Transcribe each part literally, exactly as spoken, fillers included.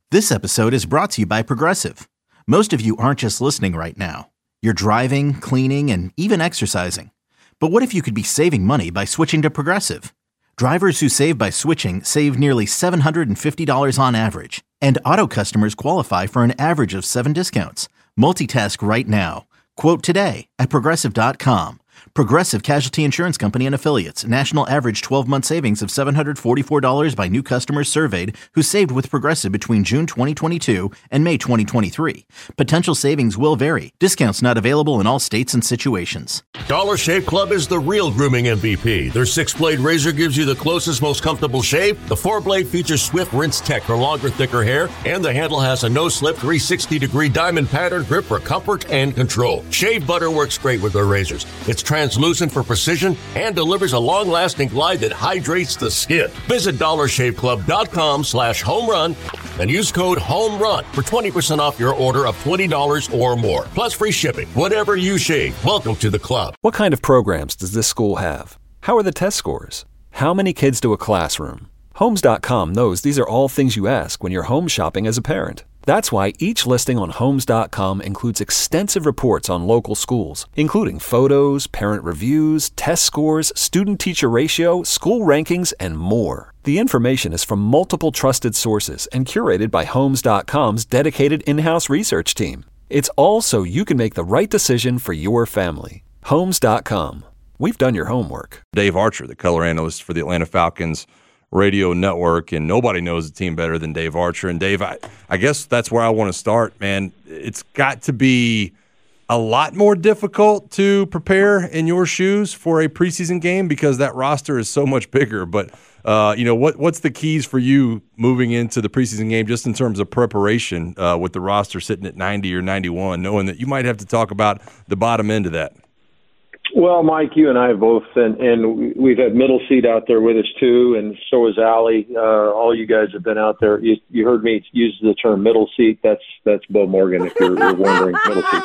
This episode is brought to you by Progressive. Most of you aren't just listening right now. You're driving, cleaning, and even exercising. But what if you could be saving money by switching to Progressive? Drivers who save by switching save nearly seven hundred fifty dollars on average. And auto customers qualify for an average of seven discounts. Multitask right now. Quote today at Progressive dot com. Progressive Casualty Insurance Company and Affiliates. National average twelve-month savings of seven hundred forty-four dollars by new customers surveyed who saved with Progressive between June twenty twenty-two and May twenty twenty-three. Potential savings will vary. Discounts not available in all states and situations. Dollar Shave Club is the real grooming M V P. Their six-blade razor gives you the closest, most comfortable shave. The four-blade features Swift Rinse Tech for longer, thicker hair. And the handle has a no-slip three hundred sixty degree diamond pattern grip for comfort and control. Shave butter works great with their razors. It's translucent for precision and delivers a long-lasting glide that hydrates the skin. Visit dollar shave club dot com slash home run and use code HOMERUN for twenty percent off your order of twenty dollars or more. Plus free shipping. Whatever you shave, welcome to the club. What kind of programs does this school have? How are the test scores? How many kids do a classroom? Homes dot com knows these are all things you ask when you're home shopping as a parent. That's why each listing on Homes dot com includes extensive reports on local schools, including photos, parent reviews, test scores, student-teacher ratio, school rankings, and more. The information is from multiple trusted sources and curated by Homes dot com's dedicated in-house research team. It's all so you can make the right decision for your family. Homes dot com. We've done your homework. Dave Archer, the color analyst for the Atlanta Falcons radio network, and nobody knows the team better than Dave Archer. And Dave, I, I guess that's where I want to start, man. It's got to be a lot more difficult to prepare in your shoes for a preseason game because that roster is so much bigger. But, uh, you know, what what's the keys for you moving into the preseason game just in terms of preparation uh, with the roster sitting at ninety or ninety-one, knowing that you might have to talk about the bottom end of that? Well, Mike, you and I both, and, and we've had Middle Seat out there with us too, and so is Allie. Uh, all you guys have been out there. You, you heard me use the term Middle Seat. That's that's Bo Morgan, if you're, you're wondering. Middle Seat.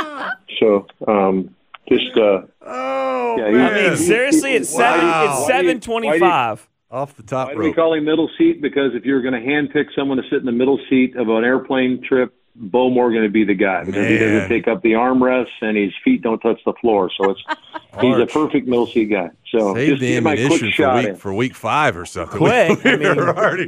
So, um, just uh, oh, yeah. man. I mean, seriously, it's seven. Wow. It's seven twenty-five. Off the top Why rope. do we call him Middle Seat? Because if you're going to handpick someone to sit in the middle seat of an airplane trip, Bo Morgan would be the guy because Man. he doesn't take up the armrests and his feet don't touch the floor. So it's he's a perfect middle seat guy. So Save just the give my quick ammunition for shot week, in. for week five or something. Quick, We, I we were mean- already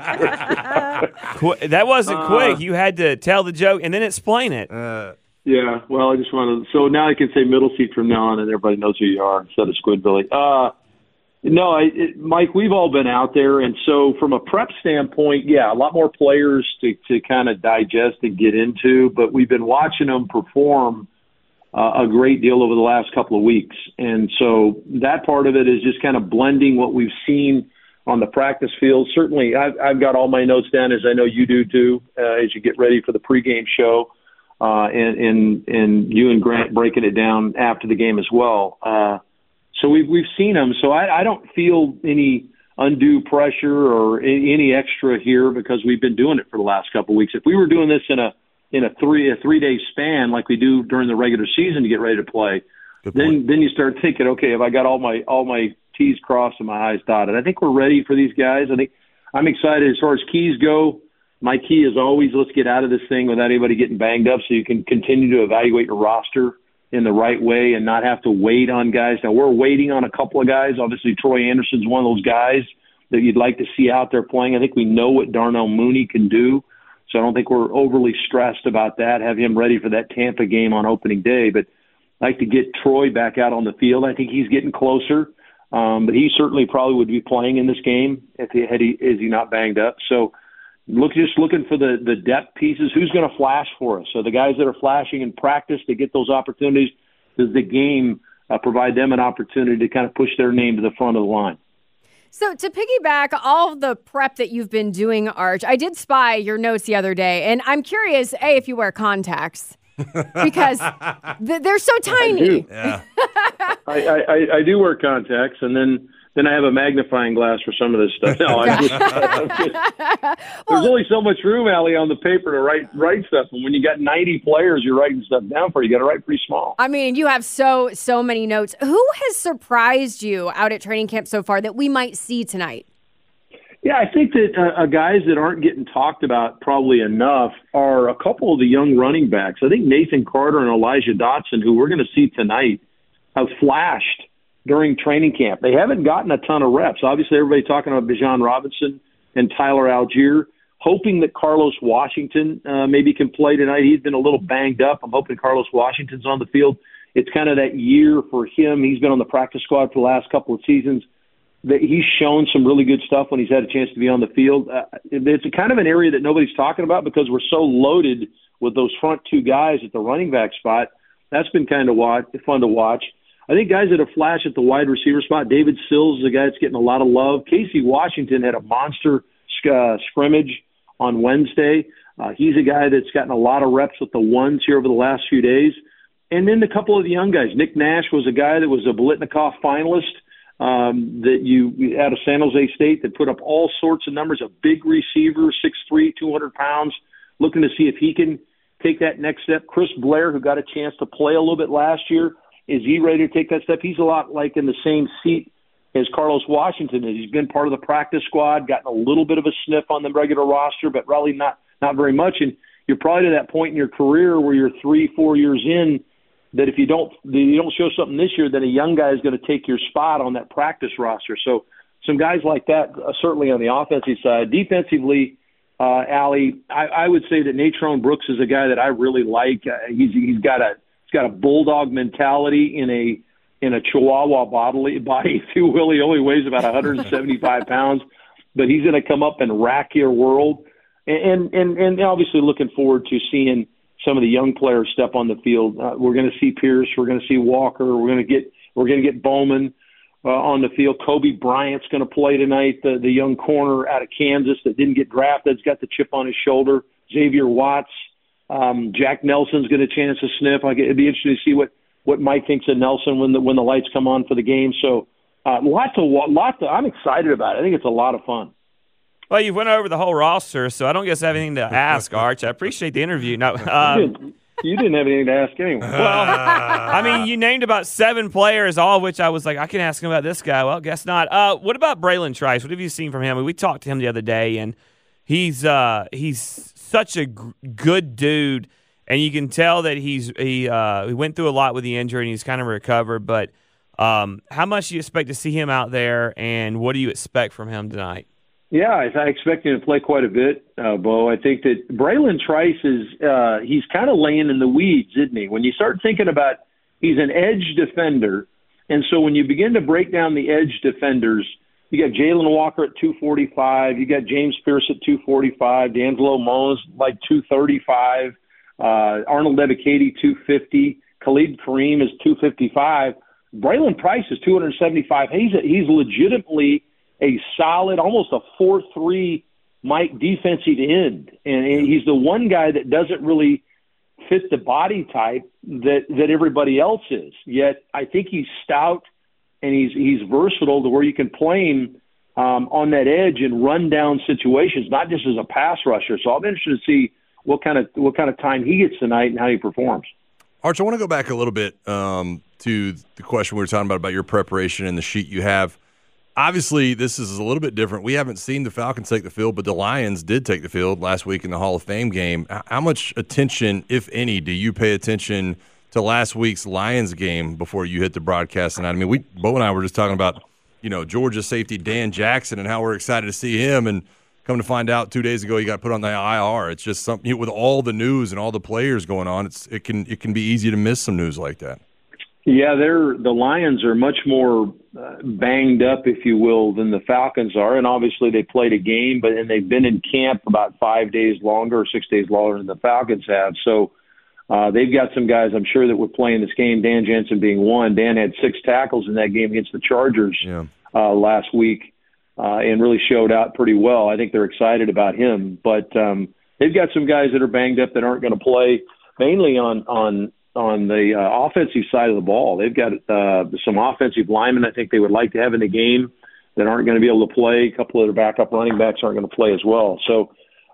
right. Qu- That wasn't Uh, quick. You had to tell the joke and then explain it. Uh, Yeah, well, I just want to. So now I can say middle seat from now on, and everybody knows who you are instead of Squidbilly. Uh, no, I, it, Mike, we've all been out there, and so from a prep standpoint, yeah, a lot more players to to kind of digest and get into, but we've been watching them perform uh, a great deal over the last couple of weeks, and so that part of it is just kind of blending what we've seen on the practice field. Certainly, I've, I've got all my notes down, as I know you do too, uh, as you get ready for the pregame show. Uh, and, and, and you and Grant breaking it down after the game as well. Uh, so we've, we've seen them. So I, I don't feel any undue pressure or any, any extra here because we've been doing it for the last couple of weeks. If we were doing this in a, in a three, a three day span, like we do during the regular season to get ready to play, then, then you start thinking, okay, have I got all my, all my T's crossed and my I's dotted? I think we're ready for these guys. I think I'm excited as far as keys go. My key is always let's get out of this thing without anybody getting banged up so you can continue to evaluate your roster in the right way and not have to wait on guys. Now, we're waiting on a couple of guys. Obviously, Troy Anderson's one of those guys that you'd like to see out there playing. I think we know what Darnell Mooney can do, so I don't think we're overly stressed about that, have him ready for that Tampa game on opening day. But I'd like to get Troy back out on the field. I think he's getting closer, um, but he certainly probably would be playing in this game if he, had he, is he not banged up. So, Look, just looking for the, the depth pieces. Who's going to flash for us? So the guys that are flashing in practice to get those opportunities, does the game uh, provide them an opportunity to kind of push their name to the front of the line? So to piggyback all of the prep that you've been doing, Arch, I did spy your notes the other day, and I'm curious, A, if you wear contacts. Because th- they're so tiny. I do. Yeah. I, I, I do wear contacts, and then then I have a magnifying glass for some of this stuff. No, I'm just, I'm just, there's well, only so much room, Allie, on the paper to write write stuff. And when you got ninety players you're writing stuff down for, you got to write pretty small. I mean, you have so, so many notes. Who has surprised you out at training camp so far that we might see tonight? Yeah, I think that uh, uh, guys that aren't getting talked about probably enough are a couple of the young running backs. I think Nathan Carter and Elijah Dotson, who we're going to see tonight, have flashed during training camp. They haven't gotten a ton of reps. Obviously, everybody talking about Bijan Robinson and Tyler Algier, hoping that Carlos Washington uh, maybe can play tonight. He's been a little banged up. I'm hoping Carlos Washington's on the field. It's kind of that year for him. He's been on the practice squad for the last couple of seasons. That he's shown some really good stuff when he's had a chance to be on the field. Uh, it's a kind of an area that nobody's talking about because we're so loaded with those front two guys at the running back spot. That's been kind of watch, fun to watch. I think guys that have flashed at the wide receiver spot, David Sills is a guy that's getting a lot of love. Casey Washington had a monster uh, scrimmage on Wednesday. Uh, he's a guy that's gotten a lot of reps with the ones here over the last few days. And then a couple of the young guys. Nick Nash was a guy that was a Biletnikoff finalist. Um, that you out of San Jose State that put up all sorts of numbers, a big receiver, six three, two hundred pounds, looking to see if he can take that next step. Chris Blair, who got a chance to play a little bit last year, is he ready to take that step? He's a lot like in the same seat as Carlos Washington is. He's been part of the practice squad, gotten a little bit of a sniff on the regular roster, but really not, not very much. And you're probably to that point in your career where you're three, four years in, that if you don't you don't show something this year, then a young guy is going to take your spot on that practice roster. So some guys like that, uh, certainly on the offensive side. Defensively, uh, Allie, I, I would say that Natrone Brooks is a guy that I really like. Uh, he's he's got a he's got a bulldog mentality in a in a Chihuahua bodily body, if you will. He only weighs about one hundred seventy-five pounds, but he's going to come up and rack your world. And and and obviously looking forward to seeing some of the young players step on the field. Uh, we're going to see Pierce. We're going to see Walker. We're going to get we're going to get Bowman uh, on the field. Kobe Bryant's going to play tonight. The the young corner out of Kansas that didn't get drafted. Has got the chip on his shoulder. Xavier Watts. Um, Jack Nelson's got a chance to sniff. Like, it'd be interesting to see what, what Mike thinks of Nelson when the when the lights come on for the game. So uh, lots of lots. Of, I'm excited about it. I think it's a lot of fun. Well, you went over the whole roster, so I don't guess I have anything to ask, Arch. I appreciate the interview. No, um, you, didn't, you didn't have anything to ask anyway. Well, I mean, you named about seven players, all of which I was like, I can ask him about this guy. Well, guess not. Uh, what about Braylon Trice? What have you seen from him? I mean, we talked to him the other day, and he's uh, he's such a g- good dude, and you can tell that he's he uh, he went through a lot with the injury, and he's kind of recovered. But um, how much do you expect to see him out there, and what do you expect from him tonight? Yeah, I expect him to play quite a bit, uh, Bo. I think that Braylon Trice is uh, he's kind of laying in the weeds, isn't he? When you start thinking about he's an edge defender, and so when you begin to break down the edge defenders, you got Jalen Walker at two forty-five, you got James Pierce at two forty-five, D'Angelo Mons like two thirty-five, uh, Arnold Ebiketie two fifty, Khalid Kareem is two fifty-five. Braylon Trice is two seventy-five. He's a, he's legitimately a solid, almost a four three Mike defensive end. And he's the one guy that doesn't really fit the body type that, that everybody else is. Yet I think he's stout and he's he's versatile to where you can play him um, on that edge and run down situations, not just as a pass rusher. So I'm interested to see what kind of what kind of time he gets tonight and how he performs. Arch, I want to go back a little bit um, to the question we were talking about, about your preparation and the sheet you have. Obviously, this is a little bit different. We haven't seen the Falcons take the field, but the Lions did take the field last week in the Hall of Fame game. How much attention, if any, do you pay attention to last week's Lions game before you hit the broadcast tonight? I mean, we Bo and I were just talking about, you know, Georgia safety Dan Jackson and how we're excited to see him, and come to find out two days ago he got put on the I R. It's just something, you know, with all the news and all the players going on, it's it can it can be easy to miss some news like that. Yeah, they're the Lions are much more uh, banged up, if you will, than the Falcons are, and obviously they played a game, but and they've been in camp about five days longer or six days longer than the Falcons have. So uh, they've got some guys, I'm sure, that were playing this game. Dan Jensen being one. Dan had six tackles in that game against the Chargers yeah. uh, last week, uh, and really showed out pretty well. I think they're excited about him, but um, they've got some guys that are banged up that aren't going to play, mainly on on. on the uh, offensive side of the ball. They've got uh, some offensive linemen I think they would like to have in the game that aren't going to be able to play. A couple of their backup running backs aren't going to play as well. So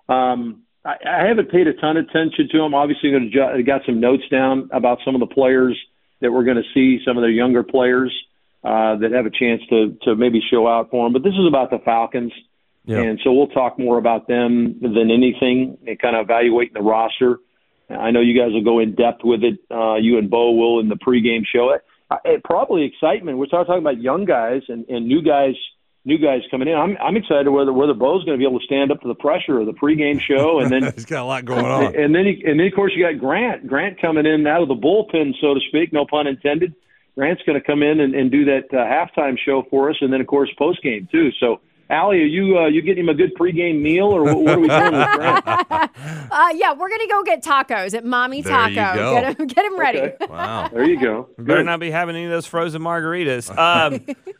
um, I, I haven't paid a ton of attention to them. Obviously, I got some notes down about some of the players that we're going to see, some of their younger players uh, that have a chance to, to maybe show out for them. But this is about the Falcons. Yeah. And so we'll talk more about them than anything and kind of evaluating the roster. I know you guys will go in depth with it. Uh, you and Bo will in the pregame show. It, it, probably excitement. We're talking about young guys and, and new guys new guys coming in. I'm I'm excited whether whether Bo's going to be able to stand up to the pressure of the pregame show, and then he's got a lot going on. And then he, and then of course you got Grant Grant coming in out of the bullpen, so to speak, no pun intended. Grant's going to come in and, and do that uh, halftime show for us, and then of course postgame too. So Allie, are you uh, you getting him a good pregame meal, or what, what are we doing with Grant? uh, yeah, we're gonna go get tacos at Mommy There Taco. you go. Get him, get him ready. Okay. Wow. There you go. Better Good. not be having any of those frozen margaritas. Um,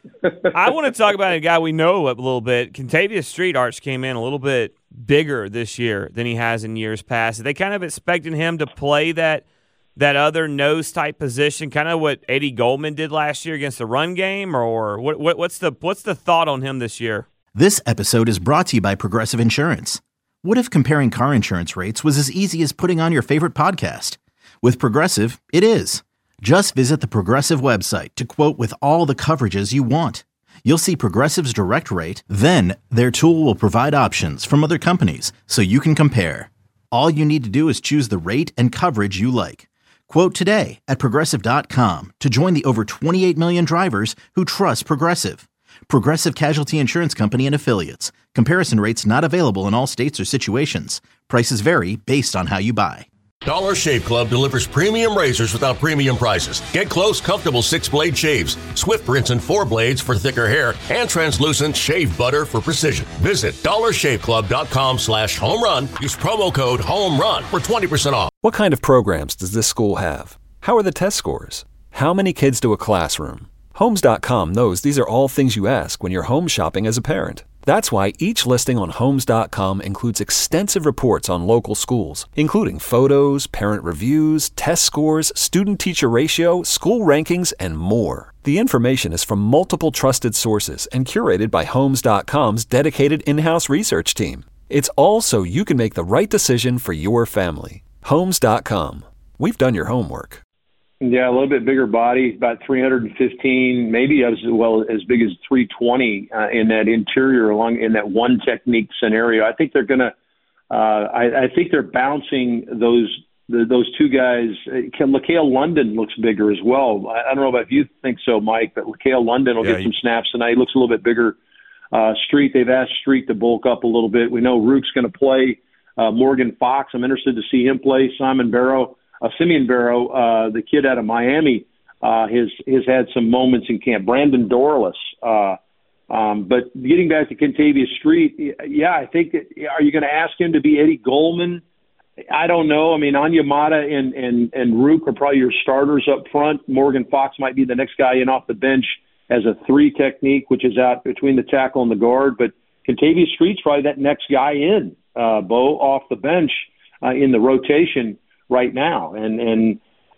I want to talk about a guy we know a little bit. Contavious Street Arch came in a little bit bigger this year than he has in years past. Are they kind of expecting him to play that that other nose type position, kind of what Eddie Goldman did last year against the run game, or what, what? What's the what's the thought on him this year? This episode is brought to you by Progressive Insurance. What if comparing car insurance rates was as easy as putting on your favorite podcast? With Progressive, it is. Just visit the Progressive website to quote with all the coverages you want. You'll see Progressive's direct rate, then their tool will provide options from other companies so you can compare. All you need to do is choose the rate and coverage you like. Quote today at Progressive dot com to join the over twenty-eight million drivers who trust Progressive. Progressive Casualty Insurance Company and Affiliates. Comparison rates not available in all states or situations. Prices vary based on how you buy. Dollar Shave Club delivers premium razors without premium prices. Get close, comfortable six-blade shaves, swift rinse and four blades for thicker hair, and translucent shave butter for precision. Visit dollarshaveclub.com slash home run. Use promo code HOMERUN for twenty percent off. What kind of programs does this school have? How are the test scores? How many kids do a classroom? Homes dot com knows these are all things you ask when you're home shopping as a parent. That's why each listing on Homes dot com includes extensive reports on local schools, including photos, parent reviews, test scores, student-teacher ratio, school rankings, and more. The information is from multiple trusted sources and curated by Homes dot com's dedicated in-house research team. It's all so you can make the right decision for your family. Homes dot com. We've done your homework. Yeah, a little bit bigger body, about three hundred fifteen, maybe as well as big as three twenty uh, in that interior along in that one technique scenario. I think they're going to. Uh, I, I think they're bouncing those the, those two guys. LaCale London looks bigger as well. I, I don't know about if you think so, Mike, but LaCale London will Yeah, get he, some snaps tonight. He looks a little bit bigger. Uh, Street, they've asked Street to bulk up a little bit. We know Rook's going to play. Uh, Morgan Fox, I'm interested to see him play. Simon Barrow. Uh, Simeon Barrow, uh, the kid out of Miami, uh, has has had some moments in camp. Brandon Dorless. Uh, um, but getting back to Contavious Street, yeah, I think that, are you going to ask him to be Eddie Goldman? I don't know. I mean, Onyemata and, and, and Rook are probably your starters up front. Morgan Fox might be the next guy in off the bench as a three technique, which is out between the tackle and the guard. But Contavious Street's probably that next guy in, uh, Bo, off the bench uh, in the rotation right now. And and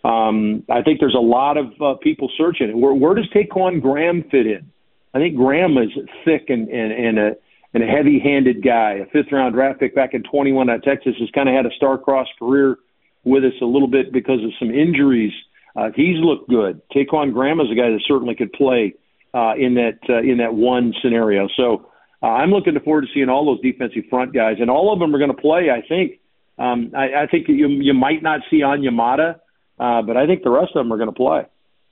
um, I think there's a lot of uh, people searching it. Where, where does Taquan Graham fit in? I think Graham is thick and, and, and a and a heavy-handed guy. A fifth-round draft pick back in twenty-one at Texas has kind of had a star-crossed career with us a little bit because of some injuries. Uh, he's looked good. Taquan Graham is a guy that certainly could play uh, in that uh, in that one scenario. So uh, I'm looking forward to seeing all those defensive front guys, and all of them are going to play, I think. Um, I, I think you you might not see Onyemata, uh, but I think the rest of them are going to play.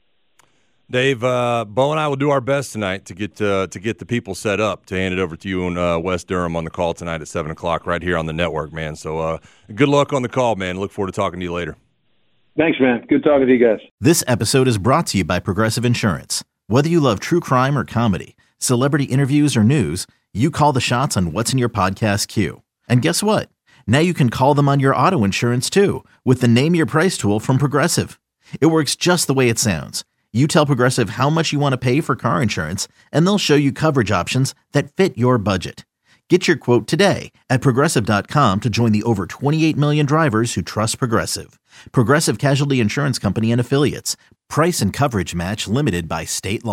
Dave, uh, Bo and I will do our best tonight to get uh, to get the people set up to hand it over to you and uh, Wes Durham on the call tonight at seven o'clock right here on the network, man. So uh, good luck on the call, man. Look forward to talking to you later. Thanks, man. Good talking to you guys. This episode is brought to you by Progressive Insurance. Whether you love true crime or comedy, celebrity interviews or news, you call the shots on what's in your podcast queue. And guess what? Now you can call them on your auto insurance too with the Name Your Price tool from Progressive. It works just the way it sounds. You tell Progressive how much you want to pay for car insurance, and they'll show you coverage options that fit your budget. Get your quote today at Progressive dot com to join the over twenty-eight million drivers who trust Progressive. Progressive Casualty Insurance Company and Affiliates. Price and coverage match limited by state law.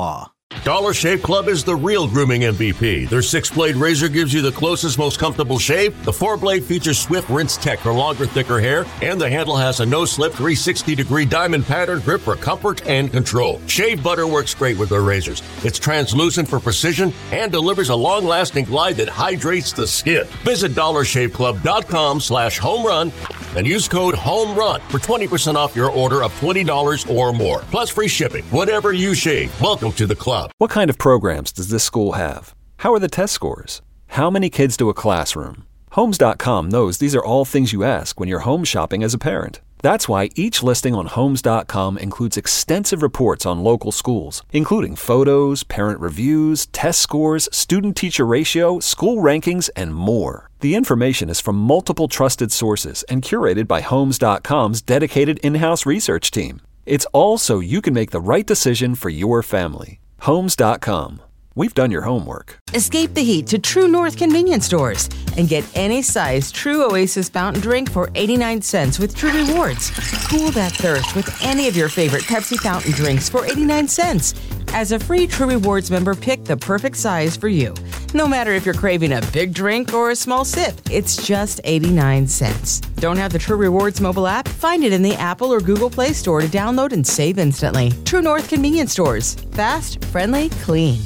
Dollar Shave Club is the real grooming M V P. Their six-blade razor gives you the closest, most comfortable shave. The four-blade features Swift Rinse Tech for longer, thicker hair. And the handle has a no-slip three sixty degree diamond pattern grip for comfort and control. Shave butter works great with their razors. It's translucent for precision and delivers a long-lasting glide that hydrates the skin. Visit dollar shave club dot com slash home run and use code HOMERUN for twenty percent off your order of twenty dollars or more. Plus free shipping. Whatever you shave, welcome to the club. What kind of programs does this school have? How are the test scores? How many kids do a classroom? Homes dot com knows these are all things you ask when you're home shopping as a parent. That's why each listing on Homes dot com includes extensive reports on local schools, including photos, parent reviews, test scores, student-teacher ratio, school rankings, and more. The information is from multiple trusted sources and curated by Homes dot com's dedicated in-house research team. It's all so you can make the right decision for your family. Homes dot com. We've done your homework. Escape the heat to True North convenience stores and get any size True Oasis fountain drink for eighty-nine cents with True Rewards. Cool that thirst with any of your favorite Pepsi fountain drinks for eighty-nine cents. As a free True Rewards member, pick the perfect size for you. No matter if you're craving a big drink or a small sip, it's just eighty-nine cents. Don't have the True Rewards mobile app? Find it in the Apple or Google Play Store to download and save instantly. True North convenience stores. Fast, friendly, clean.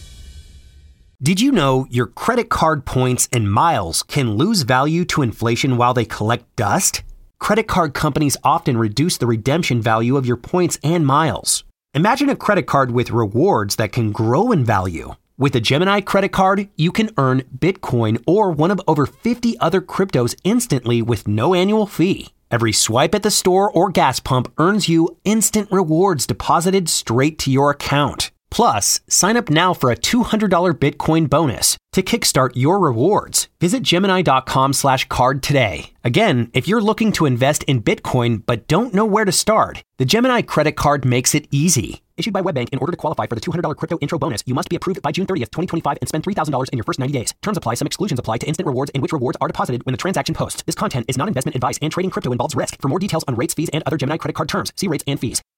Did you know your credit card points and miles can lose value to inflation while they collect dust? Credit card companies often reduce the redemption value of your points and miles. Imagine a credit card with rewards that can grow in value. With a Gemini credit card, you can earn Bitcoin or one of over fifty other cryptos instantly with no annual fee. Every swipe at the store or gas pump earns you instant rewards deposited straight to your account. Plus, sign up now for a two hundred dollars Bitcoin bonus to kickstart your rewards. Visit Gemini dot com slash card today. Again, if you're looking to invest in Bitcoin but don't know where to start, the Gemini credit card makes it easy. Issued by WebBank, in order to qualify for the two hundred dollars crypto intro bonus, you must be approved by June thirtieth, twenty twenty-five and spend three thousand dollars in your first ninety days. Terms apply. Some exclusions apply to instant rewards in which rewards are deposited when the transaction posts. This content is not investment advice and trading crypto involves risk. For more details on rates, fees, and other Gemini credit card terms, see rates and fees.